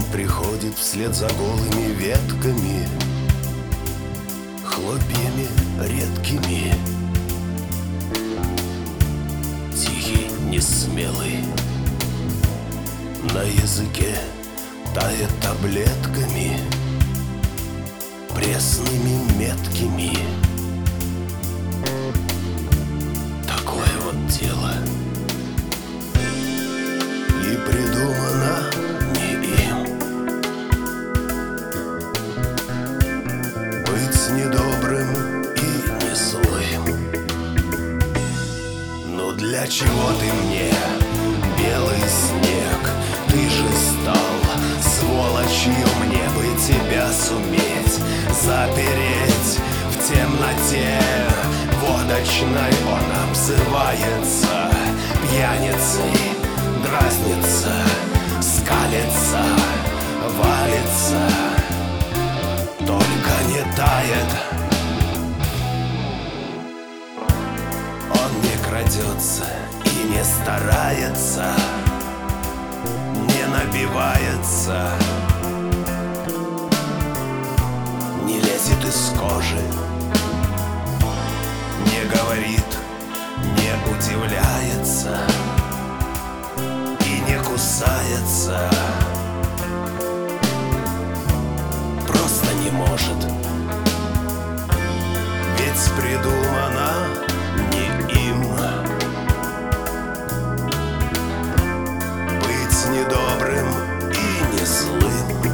приходит вслед за голыми ветками, хлопьями редкими. Тихий, несмелый, на языке тает таблетками, пресными, меткими. Такое вот дело. И придумано не им быть недобрым и не злым. Ну для чего ты мне, белый снег? Ты же стал сволочью, мне бы тебя суметь запереть в темноте водочной. Он обзывается пьяницей, дразнится, скалится, валится, только не тает. Он не крадется и не старается, не набивается, не лезет из кожи, не говорит, не удивляется и не кусается. Просто не может, ведь придумано не им быть недобрым и не злым.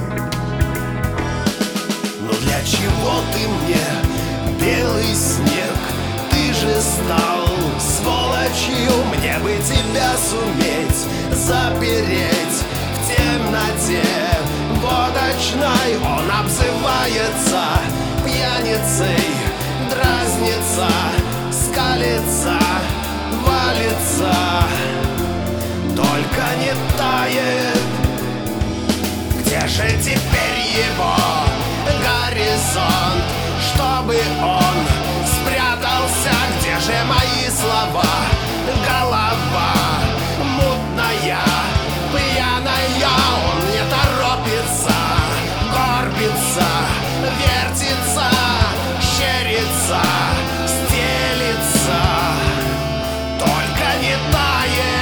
Но для чего ты мне, белый снег? Ты же стал сволочью, мне бы тебя суметь запереть в темноте водочной. Он обзывается пьяницей, дразнится, скалится, валится, только не тает. Где же теперь его горизонт, чтобы он спрятался? Где же мои слова? Голова мутная, пьяная. Он не торопится, горбится, вертится, щерится, стелится, только не тает.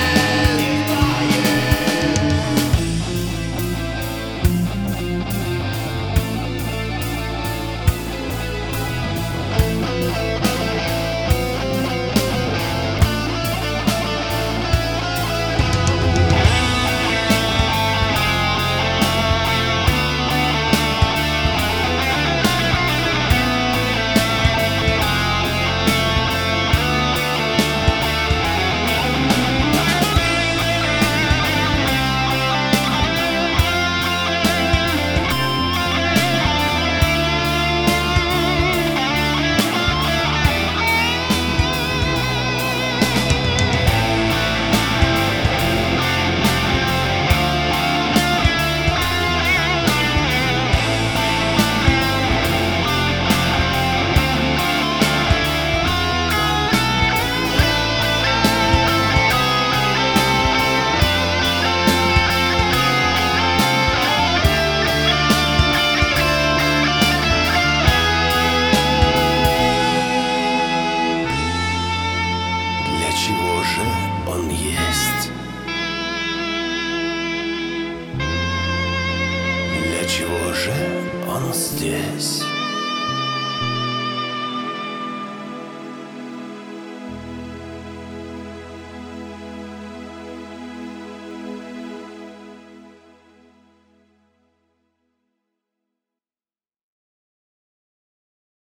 Чего же он есть? Для чего же он здесь?